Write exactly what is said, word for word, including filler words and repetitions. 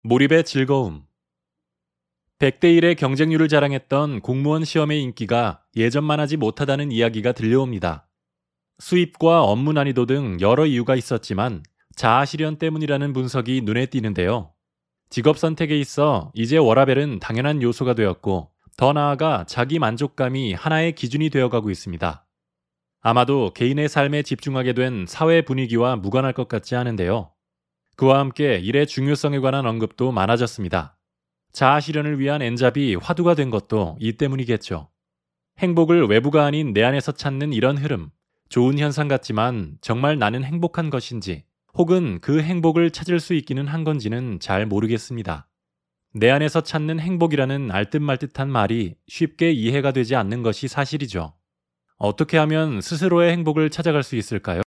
몰입의 즐거움. 백 대 일의 경쟁률을 자랑했던 공무원 시험의 인기가 예전만 하지 못하다는 이야기가 들려옵니다. 수입과 업무 난이도 등 여러 이유가 있었지만 자아실현 때문이라는 분석이 눈에 띄는데요. 직업 선택에 있어 이제 워라밸은 당연한 요소가 되었고, 더 나아가 자기 만족감이 하나의 기준이 되어가고 있습니다. 아마도 개인의 삶에 집중하게 된 사회 분위기와 무관할 것 같지 않은데요. 그와 함께 일의 중요성에 관한 언급도 많아졌습니다. 자아실현을 위한 엔잡이 화두가 된 것도 이 때문이겠죠. 행복을 외부가 아닌 내 안에서 찾는 이런 흐름, 좋은 현상 같지만 정말 나는 행복한 것인지, 혹은 그 행복을 찾을 수 있기는 한 건지는 잘 모르겠습니다. 내 안에서 찾는 행복이라는 알듯말듯한 말이 쉽게 이해가 되지 않는 것이 사실이죠. 어떻게 하면 스스로의 행복을 찾아갈 수 있을까요?